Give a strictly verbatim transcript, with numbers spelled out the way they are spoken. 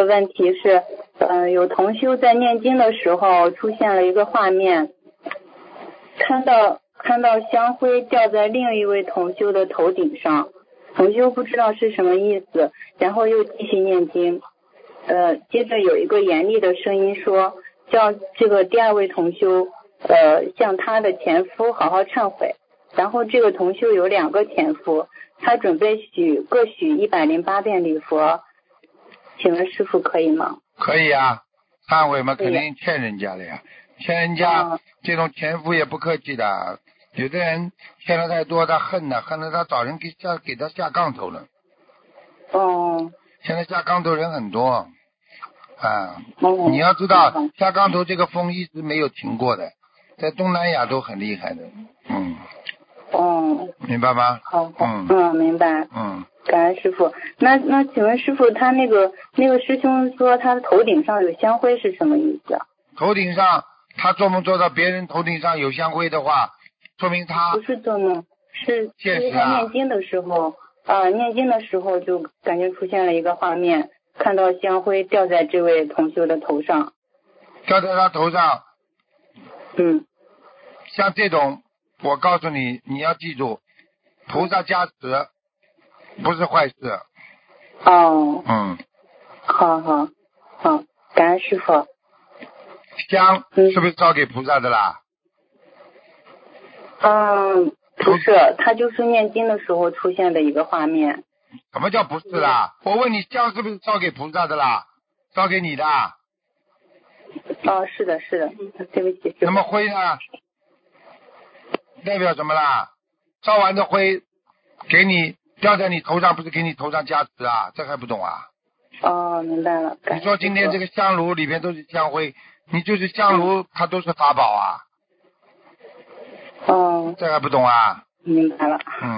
问题是，呃，有同修在念经的时候出现了一个画面，看到看到香灰掉在另一位同修的头顶上，同修不知道是什么意思，然后又继续念经。呃，接着有一个严厉的声音说，叫这个第二位同修呃向他的前夫好好忏悔。然后这个同修有两个前夫，他准备许各许一百零八遍礼佛，请问师父可以吗？ 可以啊，忏悔嘛，肯定欠人家的呀，欠人家、 嗯、 这种前夫也不客气的，有的人欠的太多，他恨呢，恨得他找人给下给他下杠头了。 哦。 现在下杠头人很多啊、 哦， 你要知道、 嗯、 下杠头这个风一直没有停过的，在东南亚都很厉害的，嗯。 哦， 明白吗？ 好，好， 嗯嗯，明白。 嗯， 感恩师傅。那那请问师傅，他那个那个师兄说他的头顶上有香灰是什么意思啊？ 头顶上他做梦做到别人头顶上有香灰的话，说明他不是做梦，是就是他念经的时候啊、呃，念经的时候就感觉出现了一个画面，看到香灰掉在这位同修的头上。 掉在他头上。 嗯。 像这种，我告诉你，你要记住，菩萨加持不是坏事。 哦。 嗯。 好好好，感恩师傅。 香是不是烧给菩萨的啦？ 嗯，不是，他就是念经的时候出现的一个画面。 什么叫不是啦？我问你，香是不是烧给菩萨的啦？烧给你的？ 哦，是的，是的，对不起。 那么灰呢？代表什么啦？烧完的灰给你掉在你头上，不是给你头上加持啊？这还不懂啊？ 哦，明白了。 你说今天这个香炉里面都是香灰，你就是香炉，嗯、它都是法宝啊。 哦。 这还不懂啊？ 明白了。 嗯。